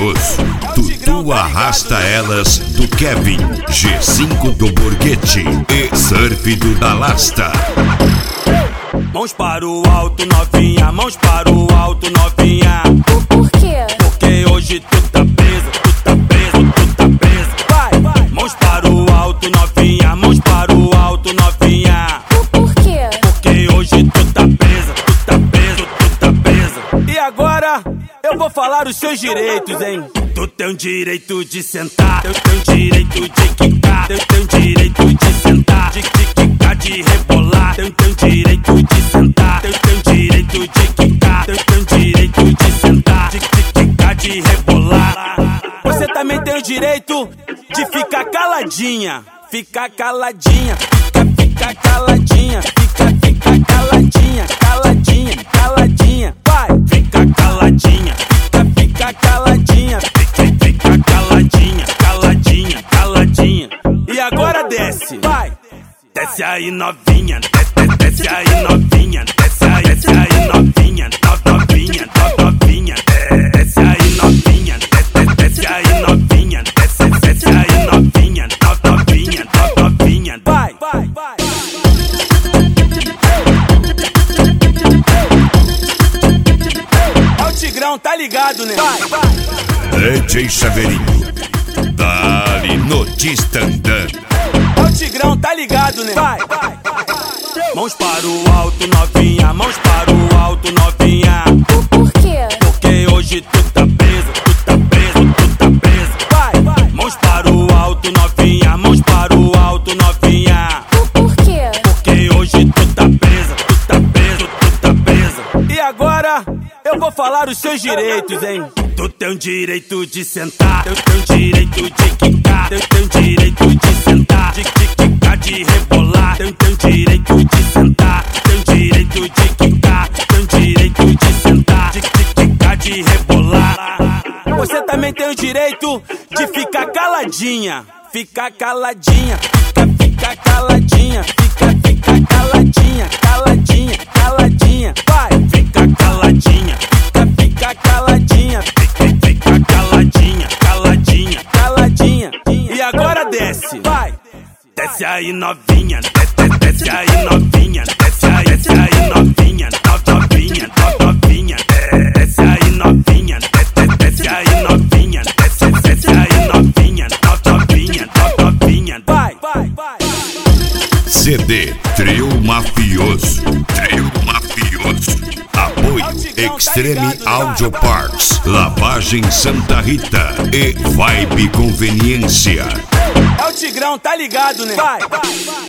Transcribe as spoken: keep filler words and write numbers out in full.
mafioso. Tutu arrasta elas do Kevin, G cinco do Borghetti e Surf do Dalasta. Mãos para o alto, novinha, mãos para o alto, novinha. Por quê? Porque hoje tu tá preso, tu tá preso, tu tá preso. Vai, vai. Mãos para o alto, novinha, mãos para o alto, novinha. Por quê? Porque hoje tu tá presa, tu tá preso, tu tá presa. E agora eu vou falar os seus direitos, hein? Tu tem o direito de sentar, tu tem o direito de quicar, tu tem o direito de sentar, de, de quicar, de rebolar, tu tem o direito de sentar, tu tem o direito de quicar, tu tem o direito de sentar, de, de quicar, de rebolar. Você também tem o direito de ficar caladinha, ficar caladinha, fica, fica caladinha, fica, fica caladinha, caladinha, caladinha, vai, fica caladinha, fica, fica caladinha, fica, fica caladinha, caladinha, caladinha. E agora desce, vai, desce aí novinha, desce, desce aí novinha, desce aí, desce aí novinha, no, novinha, no, novinha, desce aí novinha, desce, desce aí novinha, desce, desce aí novinha, no, novinha, no, novinha, vai, vai, vai. É o Tigrão, tá ligado, né? Vai, vai. D J Chaveirinho, dali no Tistandã. É o Tigrão, tá ligado, né? Vai, vai. Mãos para o alto, novinha, mãos para o alto, novinha. Por quê? Porque hoje tu tá preso, tu tá preso, tu tá preso. Vai, vai. Mãos para o alto, novinha, mãos para o alto, novinha. Por quê? Porque hoje tu tá presa, tu tá preso, tu tá presa. E agora eu vou falar os seus direitos, hein? Tu tem o direito de sentar, tu tem o direito de quicar, tu tem o direito de sentar, de, de quicar, de rebolar, tu tem o direito de sentar, tem o direito de quicar, tem o direito de sentar, de, de quicar, de rebolar. Você também tem o direito de ficar caladinha, ficar caladinha, fica, fica caladinha, fica, fica caladinha, caladinha, caladinha, vai, fica caladinha, fica, fica caladinha, fica, fica caladinha, caladinha, caladinha. E agora desce, vai, desce aí novinha, desce, desce aí novinha, desce aí, desce aí novinha, no, novinha, no, novinha, desce aí novinha, desce, desce aí novinha, desce, desce aí novinha, no, novinha, no, novinha, vai, vai, vai. C D Trio Mafioso, Trio Mafioso. Apoio Extreme Audio Parts, Lavagem Santa Rita e Vibe Conveniência. É o Tigrão, tá ligado, né? Vai, vai, vai.